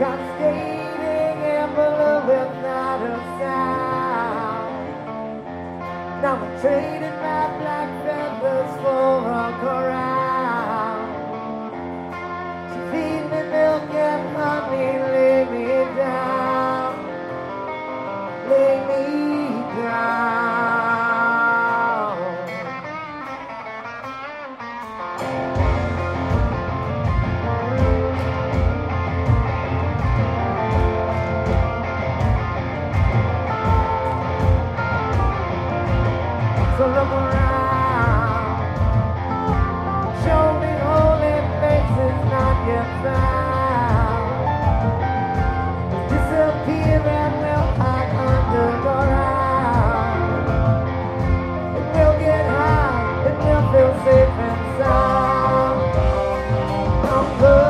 cascading in blue without a sound. Now I'm trading my black feathers for a crown. She feed me milk and honey, lay me down, lay me down. So look around, show me holy faces not yet found. Disappear and we'll hide underground. And we'll get high and we'll feel safe and sound. Number